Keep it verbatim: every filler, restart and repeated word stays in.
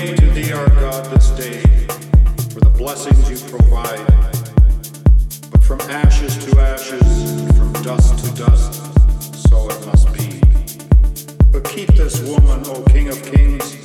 pray to thee, our God, this day for the blessings you provide. But from ashes to ashes, from dust to dust, so it must be. But keep this woman, O King of Kings,